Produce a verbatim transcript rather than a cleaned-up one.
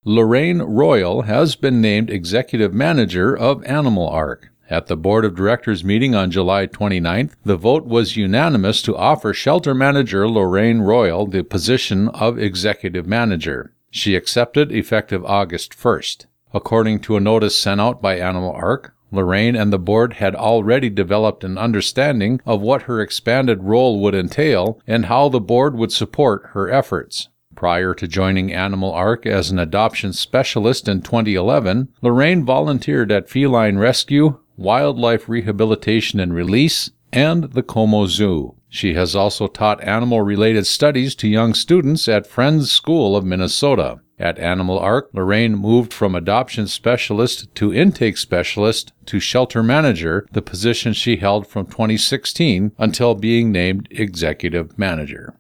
Lorraine Royal has been named Executive Manager of Animal Ark. At the Board of Directors meeting on July twenty-ninth, the vote was unanimous to offer Shelter Manager Lorraine Royal the position of Executive Manager. She accepted effective August first. According to a notice sent out by Animal Ark, Lorraine and the board had already developed an understanding of what her expanded role would entail and how the board would support her efforts. Prior to joining Animal Ark as an adoption specialist in twenty eleven, Lorraine volunteered at Feline Rescue, Wildlife Rehabilitation and Release, and the Como Zoo. She has also taught animal-related studies to young students at Friends School of Minnesota. At Animal Ark, Lorraine moved from adoption specialist to intake specialist to shelter manager, the position she held from twenty sixteen until being named executive manager.